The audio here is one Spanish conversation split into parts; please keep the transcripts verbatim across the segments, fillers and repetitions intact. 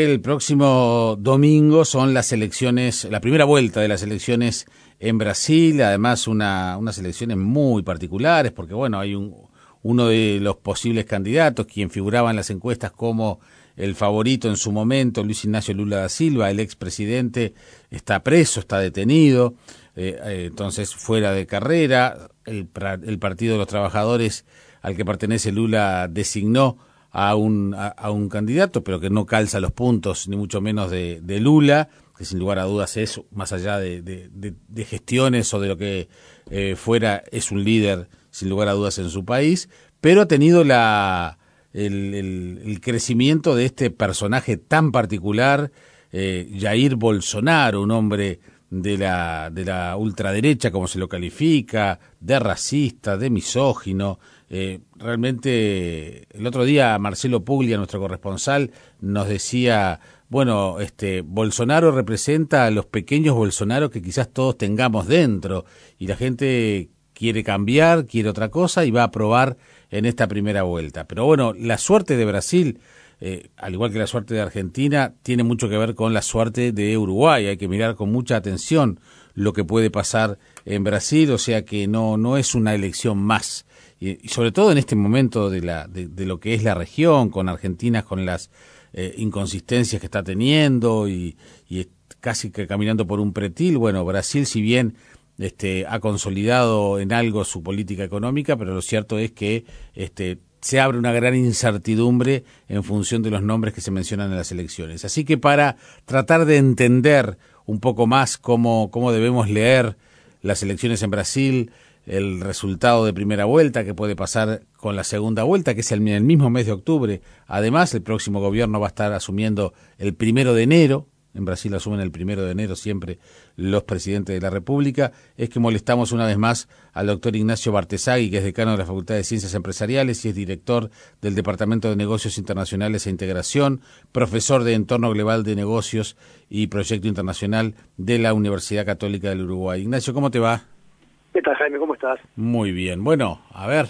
El próximo domingo son las elecciones, la primera vuelta de las elecciones en Brasil, además una, unas elecciones muy particulares, porque bueno, hay un, uno de los posibles candidatos, quien figuraba en las encuestas como el favorito en su momento, Luis Ignacio Lula da Silva, el expresidente, está preso, está detenido, eh, eh, entonces fuera de carrera. El, el Partido de los Trabajadores al que pertenece Lula designó a un a, a un candidato, pero que no calza los puntos, ni mucho menos de, de Lula, que sin lugar a dudas es, más allá de, de, de, de gestiones o de lo que eh, fuera, es un líder, sin lugar a dudas, en su país, pero ha tenido la el, el, el crecimiento de este personaje tan particular, eh, Jair Bolsonaro, un hombre de la de la ultraderecha, como se lo califica, de racista, de misógino. Eh, realmente, el otro día Marcelo Puglia, nuestro corresponsal, nos decía, bueno, este Bolsonaro representa a los pequeños Bolsonaro que quizás todos tengamos dentro, y la gente quiere cambiar, quiere otra cosa y va a aprobar en esta primera vuelta. Pero bueno, la suerte de Brasil, eh, al igual que la suerte de Argentina, tiene mucho que ver con la suerte de Uruguay. Hay que mirar con mucha atención lo que puede pasar en Brasil, o sea que no no es una elección más. Y, y sobre todo en este momento de la de, de lo que es la región, con Argentina, con las eh, inconsistencias que está teniendo y, y casi que caminando por un pretil. Bueno, Brasil, si bien este ha consolidado en algo su política económica, pero lo cierto es que este se abre una gran incertidumbre en función de los nombres que se mencionan en las elecciones. Así que para tratar de entender un poco más cómo, cómo debemos leer las elecciones en Brasil, el resultado de primera vuelta, que puede pasar con la segunda vuelta, que es el, el mismo mes de octubre. Además, el próximo gobierno va a estar asumiendo el primero de enero. En Brasil asumen el primero de enero siempre los presidentes de la República. Es que molestamos una vez más al doctor Ignacio Bartesagui, que es decano de la Facultad de Ciencias Empresariales y es director del Departamento de Negocios Internacionales e Integración, profesor de Entorno Global de Negocios y Proyecto Internacional de la Universidad Católica del Uruguay. Ignacio, ¿cómo te va? ¿Qué tal, Jaime? ¿Cómo estás? Muy bien. Bueno, a ver,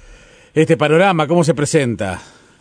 este panorama, ¿cómo se presenta?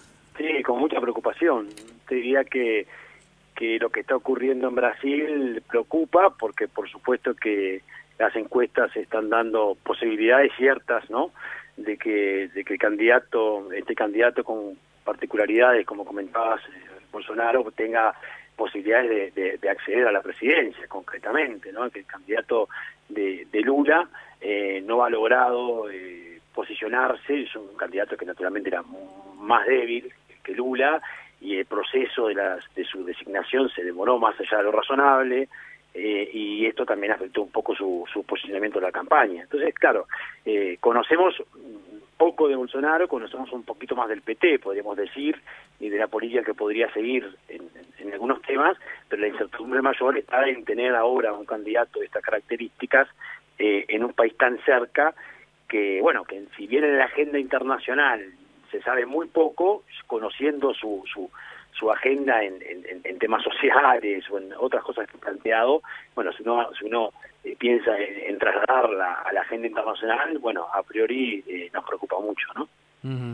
Sí, con mucha preocupación. Te diría que que lo que está ocurriendo en Brasil preocupa, porque por supuesto que las encuestas están dando posibilidades ciertas, ¿no?, de que de que el candidato, este candidato con particularidades, como comentabas, Bolsonaro, tenga posibilidades de, de, de acceder a la presidencia, concretamente, ¿no?, que el candidato de, de Lula eh, no ha logrado eh, posicionarse. Es un candidato que naturalmente era más débil que Lula, y el proceso de, las, de su designación se demoró más allá de lo razonable, eh, y esto también afectó un poco su, su posicionamiento en la campaña. Entonces, claro, eh, conocemos un poco de Bolsonaro, conocemos un poquito más del P T, podríamos decir, y de la política que podría seguir en, en, en algunos temas, pero la incertidumbre mayor está en tener ahora un candidato de estas características eh, en un país tan cerca, que, bueno, que si bien en la agenda internacional se sabe muy poco, conociendo su su, su agenda en, en, en temas sociales o en otras cosas que ha planteado. Bueno, si uno, si uno eh, piensa en, en trasladarla a la agenda internacional, bueno, a priori eh, nos preocupa mucho, ¿no? Uh-huh.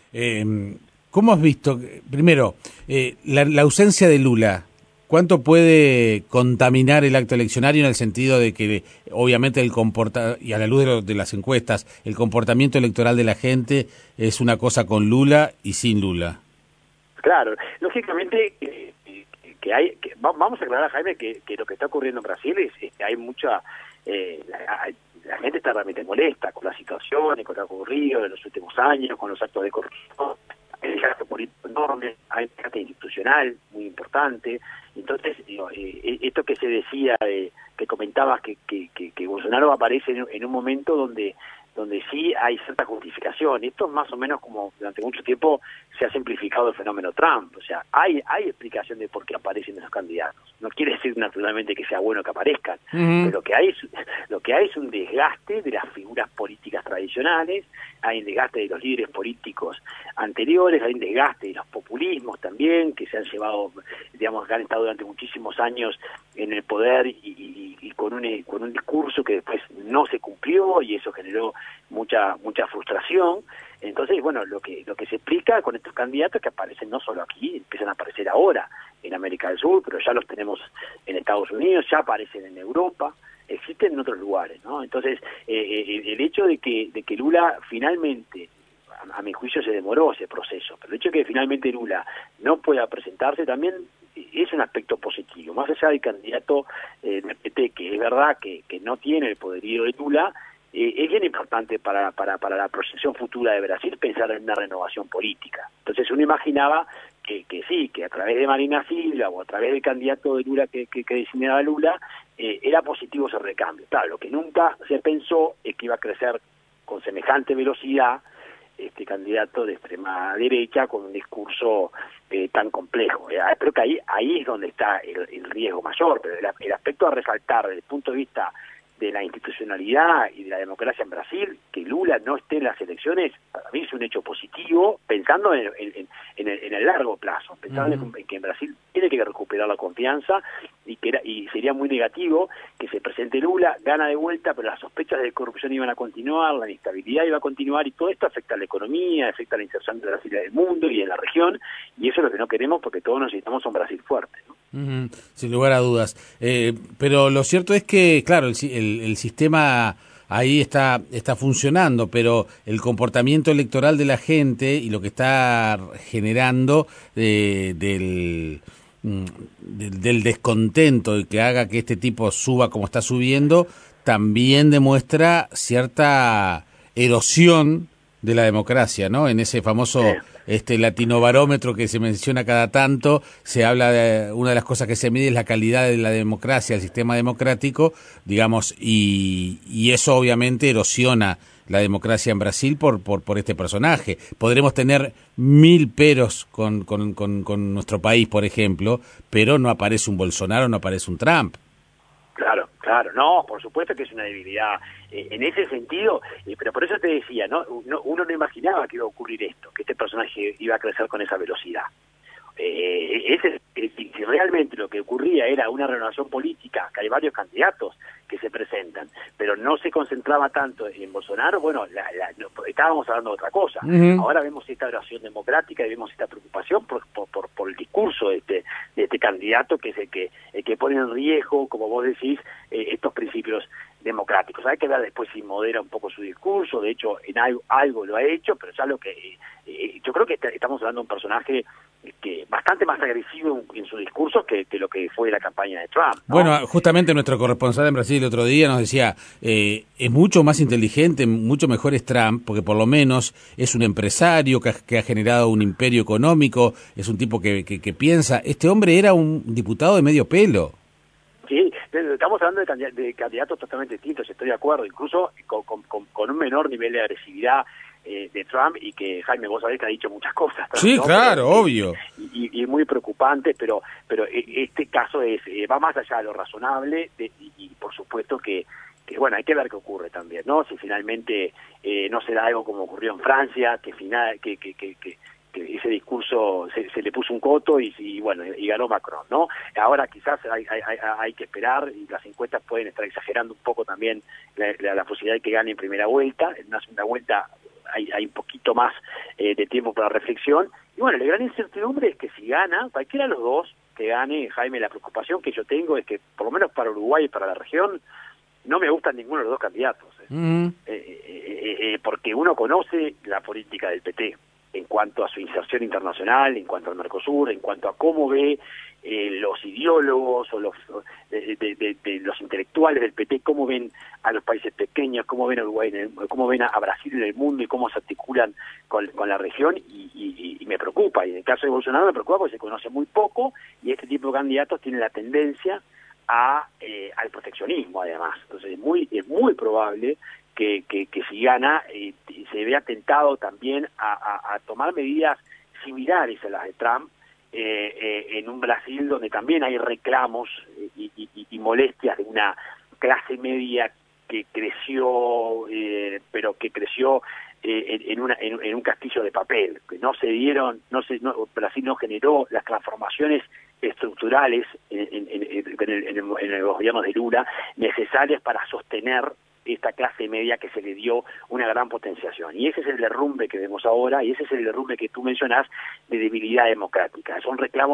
eh, ¿Cómo has visto, primero, eh, la, la ausencia de Lula? ¿Cuánto puede contaminar el acto eleccionario en el sentido de que, obviamente, el comporta y a la luz de, lo, de las encuestas, el comportamiento electoral de la gente es una cosa con Lula y sin Lula? Claro, lógicamente eh, que hay, que, vamos a aclarar, Jaime, que, que lo que está ocurriendo en Brasil es, es que hay mucha, eh, la, la gente está realmente molesta con la situación, con lo que ha ocurrido en los últimos años, con los actos de corrupción. Hay un desgaste político enorme, hay un desgaste institucional muy importante. Entonces, digo, eh, esto que se decía, eh, que comentabas, que, que, que, que Bolsonaro aparece en, en un momento donde donde sí hay cierta justificación. Esto es más o menos como durante mucho tiempo se ha simplificado el fenómeno Trump. O sea, hay hay explicación de por qué aparecen esos candidatos. No quiere decir naturalmente que sea bueno que aparezcan, uh-huh. pero que hay es, lo que hay es un desgaste de las figuras políticas tradicionales, hay un desgaste de los líderes políticos anteriores, hay un desgaste de los populismos también, que se han llevado, digamos, que han estado durante muchísimos años en el poder y, y, y con un con un discurso que después no se cumplió, y eso generó mucha mucha frustración. Entonces, bueno, lo que lo que se explica con estos candidatos que aparecen no solo aquí, empiezan a aparecer ahora en América América del Sur, pero ya los tenemos en Estados Unidos, ya aparecen en Europa, existen en otros lugares, ¿no? Entonces, eh, eh, el hecho de que, de que Lula finalmente, a, a mi juicio se demoró ese proceso, pero el hecho de que finalmente Lula no pueda presentarse también es un aspecto positivo, más allá del candidato eh, del P T, que es verdad que, que no tiene el poderío de Lula. Eh, es bien importante para, para, para la proyección futura de Brasil pensar en una renovación política. Entonces uno imaginaba que, que sí, que a través de Marina Silva o a través del candidato de Lula que, que, que designaba Lula, eh, era positivo ese recambio. Claro, lo que nunca se pensó es que iba a crecer con semejante velocidad este candidato de extrema derecha con un discurso eh, tan complejo. Eh, creo que ahí, ahí es donde está el, el riesgo mayor, pero el, el aspecto a resaltar desde el punto de vista de la institucionalidad y de la democracia en Brasil, que Lula no esté en las elecciones, para mí es un hecho positivo, pensando en, en, en, el, en el largo plazo, pensando uh-huh. en que en Brasil tiene que recuperar la confianza y que era, y sería muy negativo que se presente Lula, gana de vuelta, pero las sospechas de corrupción iban a continuar, la inestabilidad iba a continuar, y todo esto afecta a la economía, afecta a la inserción de Brasil en el mundo y en la región, y eso es lo que no queremos porque todos necesitamos un Brasil fuerte, ¿no? Uh-huh. Sin lugar a dudas. Eh, pero lo cierto es que, claro, el, el, el sistema ahí está, está funcionando, pero el comportamiento electoral de la gente y lo que está generando eh, del, del, del descontento y que haga que este tipo suba como está subiendo, también demuestra cierta erosión de la democracia, ¿no? En ese famoso Sí. este latinobarómetro que se menciona cada tanto, se habla de una de las cosas que se mide es la calidad de la democracia, el sistema democrático, digamos, y, y eso obviamente erosiona la democracia en Brasil por por, por este personaje. Podremos tener mil peros con, con, con, con nuestro país, por ejemplo, pero no aparece un Bolsonaro, no aparece un Trump. Claro, claro, no, por supuesto que es una debilidad eh, en ese sentido, eh, pero por eso te decía, ¿no? Uno, uno no imaginaba que iba a ocurrir esto, que este personaje iba a crecer con esa velocidad. Eh, ese, eh, si realmente lo que ocurría era una renovación política, que hay varios candidatos que se presentan, pero no se concentraba tanto en Bolsonaro, bueno, la, la, no, estábamos hablando de otra cosa. Uh-huh. Ahora vemos esta oración democrática y vemos esta preocupación por, por, por, por el discurso de este, de este candidato, que es el que, el que pone en riesgo, como vos decís, eh, estos principios democráticos. Hay que ver después si modera un poco su discurso, de hecho en algo, algo lo ha hecho, pero ya lo que eh, eh, yo creo que estamos hablando de un personaje que bastante más agresivo en, en su discurso que, que lo que fue la campaña de Trump, ¿no? Bueno, justamente nuestro corresponsal en Brasil el otro día nos decía, eh, es mucho más inteligente, mucho mejor es Trump, porque por lo menos es un empresario que ha, que ha generado un imperio económico, es un tipo que, que, que piensa. Este hombre era un diputado de medio pelo. Sí, estamos hablando de, candid de candidatos totalmente distintos, estoy de acuerdo, incluso con, con, con un menor nivel de agresividad eh, de Trump, y que Jaime, vos sabés que ha dicho muchas cosas, ¿no? Sí, claro, pero, obvio. Y, y, y muy preocupante, pero pero este caso es eh, va más allá de lo razonable, de, y, y por supuesto que, que, bueno, hay que ver qué ocurre también, ¿no? Si finalmente eh, no se da algo como ocurrió en Francia, que final que que, que, que que ese discurso se, se le puso un coto y, y bueno, y ganó Macron, ¿no? Ahora quizás hay, hay, hay, hay que esperar, y las encuestas pueden estar exagerando un poco también la, la, la posibilidad de que gane en primera vuelta. En una segunda vuelta hay, hay un poquito más eh, de tiempo para reflexión. Y bueno, la gran incertidumbre es que si gana, cualquiera de los dos que gane, Jaime, la preocupación que yo tengo es que, por lo menos para Uruguay y para la región, no me gustan ninguno de los dos candidatos, ¿eh? Mm. Eh, eh, eh, porque uno conoce la política del P T en cuanto a su inserción internacional, en cuanto al Mercosur, en cuanto a cómo ve eh, los ideólogos o los de, de, de, de los intelectuales del P T, cómo ven a los países pequeños, cómo ven a Uruguay, en el, cómo ven a, a Brasil en el mundo y cómo se articulan con, con la región, y, y, y me preocupa. Y en el caso de Bolsonaro me preocupa porque se conoce muy poco, y este tipo de candidatos tiene la tendencia a eh, al proteccionismo, además. Entonces es muy es muy probable que, que, que si gana eh, se vea tentado también a, a, a tomar medidas similares a las de Trump eh, eh, en un Brasil donde también hay reclamos y, y, y molestias de una clase media que creció, eh, pero que creció eh, en, en, una, en, en un castillo de papel, que no se dieron, no se, no, Brasil no generó las transformaciones estructurales en, en, en, en, el, en, el, en los gobiernos de Lula necesarias para sostener esta clase media que se le dio una gran potenciación. Y ese es el derrumbe que vemos ahora, y ese es el derrumbe que tú mencionás de debilidad democrática. Son reclamos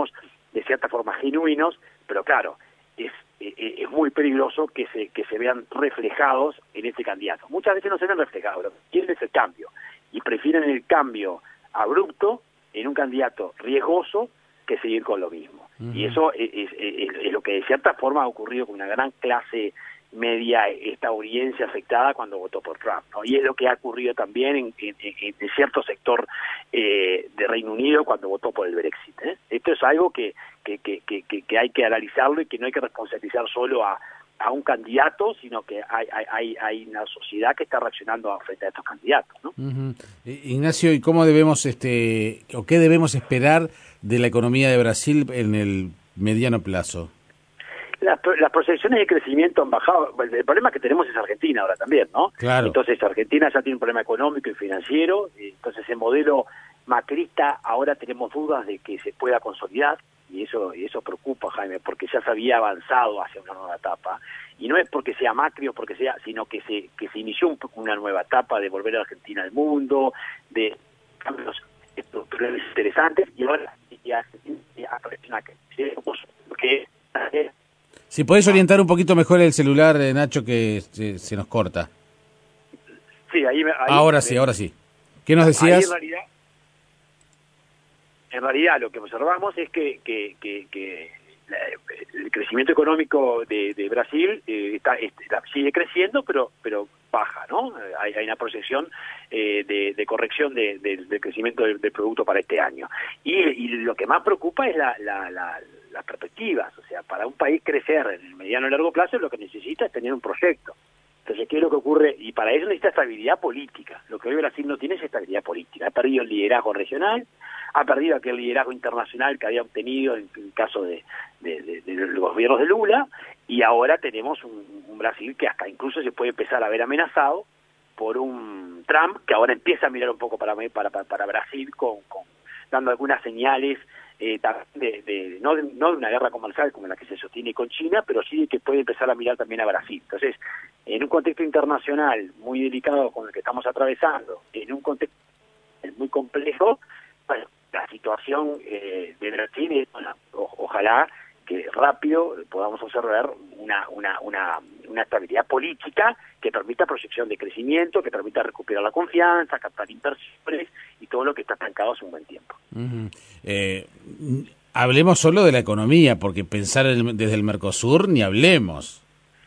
de cierta forma genuinos, pero claro, es, es, es muy peligroso que se, que se vean reflejados en ese candidato. Muchas veces no se ven reflejados, lo que quieren es el cambio, y prefieren el cambio abrupto en un candidato riesgoso que seguir con lo mismo. Uh-huh. Y eso es, es, es, es lo que de cierta forma ha ocurrido con una gran clase media estadounidense afectada cuando votó por Trump, ¿no? Y es lo que ha ocurrido también en, en, en cierto sector eh, de Reino Unido cuando votó por el Brexit, ¿eh? Esto es algo que, que, que, que, que hay que analizarlo y que no hay que responsabilizar solo a, a un candidato, sino que hay, hay, hay una sociedad que está reaccionando frente a estos candidatos, ¿no? Uh-huh. Ignacio, ¿y cómo debemos, este, o qué debemos esperar de la economía de Brasil en el mediano plazo? Las, las proyecciones de crecimiento han bajado. El problema que tenemos es Argentina ahora también, ¿no? Claro. Entonces Argentina ya tiene un problema económico y financiero, entonces el modelo macrista ahora tenemos dudas de que se pueda consolidar, y eso y eso preocupa, Jaime, porque ya se había avanzado hacia una nueva etapa, y no es porque sea Macri o porque sea, sino que se que se inició un, una nueva etapa de volver a Argentina al mundo, de cambios estructurales interesantes, y ahora ya aparece una que si podés orientar un poquito mejor el celular, eh, Nacho, que se, se nos corta. Sí, ahí, ahí ahora me, sí, ahora sí. ¿Qué nos decías? En realidad, en realidad lo que observamos es que, que, que, que la, el crecimiento económico de, de Brasil eh, está, está, sigue creciendo, pero pero baja, ¿no? Hay, hay una proyección eh, de, de corrección de, de, del crecimiento del, del producto para este año. Y, y lo que más preocupa es la, la, la, las perspectivas. O sea, para un país crecer en el mediano y largo plazo, lo que necesita es tener un proyecto. Entonces, ¿qué es lo que ocurre? Y para eso necesita estabilidad política. Lo que hoy Brasil no tiene es estabilidad política. Ha perdido el liderazgo regional, ha perdido aquel liderazgo internacional que había obtenido en el caso de, de, de, de los gobiernos de Lula, y ahora tenemos un, un Brasil que hasta incluso se puede empezar a ver amenazado por un Trump que ahora empieza a mirar un poco para para, para, para Brasil, con, con dando algunas señales eh, de, de, no, de, no de una guerra comercial como la que se sostiene con China, pero sí de que puede empezar a mirar también a Brasil. Entonces, en un contexto internacional muy delicado con el que estamos atravesando, en un contexto muy complejo, bueno, la situación eh, de Brasil es, bueno, o, ojalá que rápido podamos observar una, una, una, una estabilidad política que permita proyección de crecimiento, que permita recuperar la confianza, captar inversiones y todo lo que está estancado hace un buen tiempo. Uh-huh. eh, hablemos solo de la economía, porque pensar el, desde el Mercosur ni hablemos.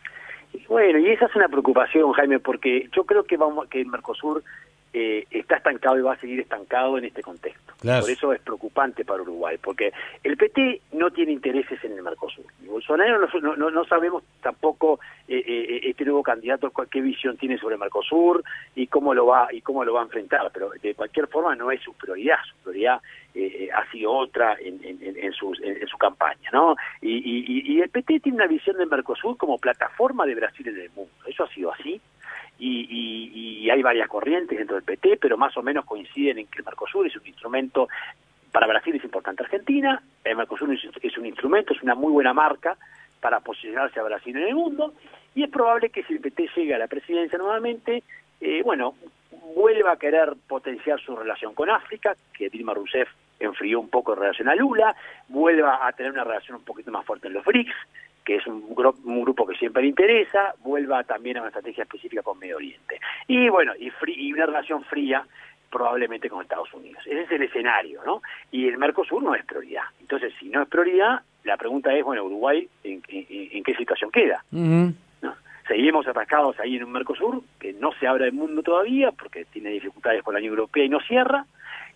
Bueno, y esa es una preocupación, Jaime, porque yo creo que vamos que el Mercosur eh, está estancado y va a seguir estancado en este contexto. Claro. Por eso es preocupante para Uruguay, porque el P T no tiene intereses en el Mercosur. Y Bolsonaro no, no, no sabemos tampoco eh, eh, este nuevo candidato qué visión tiene sobre el Mercosur y cómo lo va y cómo lo va a enfrentar, pero de cualquier forma no es su prioridad. Su prioridad eh, ha sido otra en, en, en, su, en, en su campaña, ¿no? Y, y, y el P T tiene una visión del Mercosur como plataforma de Brasil en el mundo. Eso ha sido así. Y, y, y hay varias corrientes dentro del P T, pero más o menos coinciden en que el Mercosur es un instrumento, para Brasil es importante Argentina, el Mercosur es, es un instrumento, es una muy buena marca para posicionarse a Brasil en el mundo, y es probable que si el P T llega a la presidencia nuevamente, eh, bueno, vuelva a querer potenciar su relación con África, que Dilma Rousseff enfrió un poco en relación a Lula, vuelva a tener una relación un poquito más fuerte en los B R I C S, que es un, gru un grupo que siempre le interesa, vuelva también a una estrategia específica con Medio Oriente. Y bueno, y, y una relación fría probablemente con Estados Unidos. Ese es el escenario, ¿no? Y el Mercosur no es prioridad. Entonces, si no es prioridad, la pregunta es, bueno, Uruguay, ¿en, en, en qué situación queda? Uh-huh. ¿No? Seguimos atascados ahí en un Mercosur que no se abre al mundo todavía porque tiene dificultades con la Unión Europea y no cierra,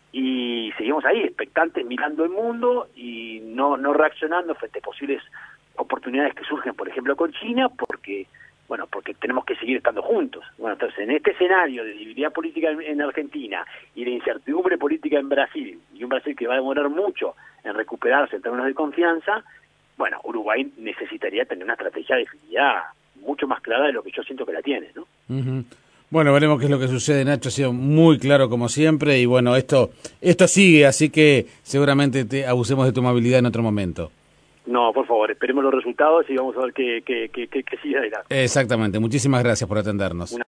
y seguimos ahí expectantes mirando el mundo y no, no reaccionando frente a posibles oportunidades que surgen, por ejemplo, con China, porque bueno, porque tenemos que seguir estando juntos. Bueno, entonces, en este escenario de debilidad política en, en Argentina y de incertidumbre política en Brasil, y un Brasil que va a demorar mucho en recuperarse en términos de confianza, bueno, Uruguay necesitaría tener una estrategia definida mucho más clara de lo que yo siento que la tiene, ¿no? Uh-huh. Bueno, veremos qué es lo que sucede. Nacho ha sido muy claro como siempre, y bueno, esto esto sigue, así que seguramente te abusemos de tu amabilidad en otro momento. No, por favor, esperemos los resultados y vamos a ver qué, qué, qué, qué sigue adelante. Exactamente. Muchísimas gracias por atendernos. Una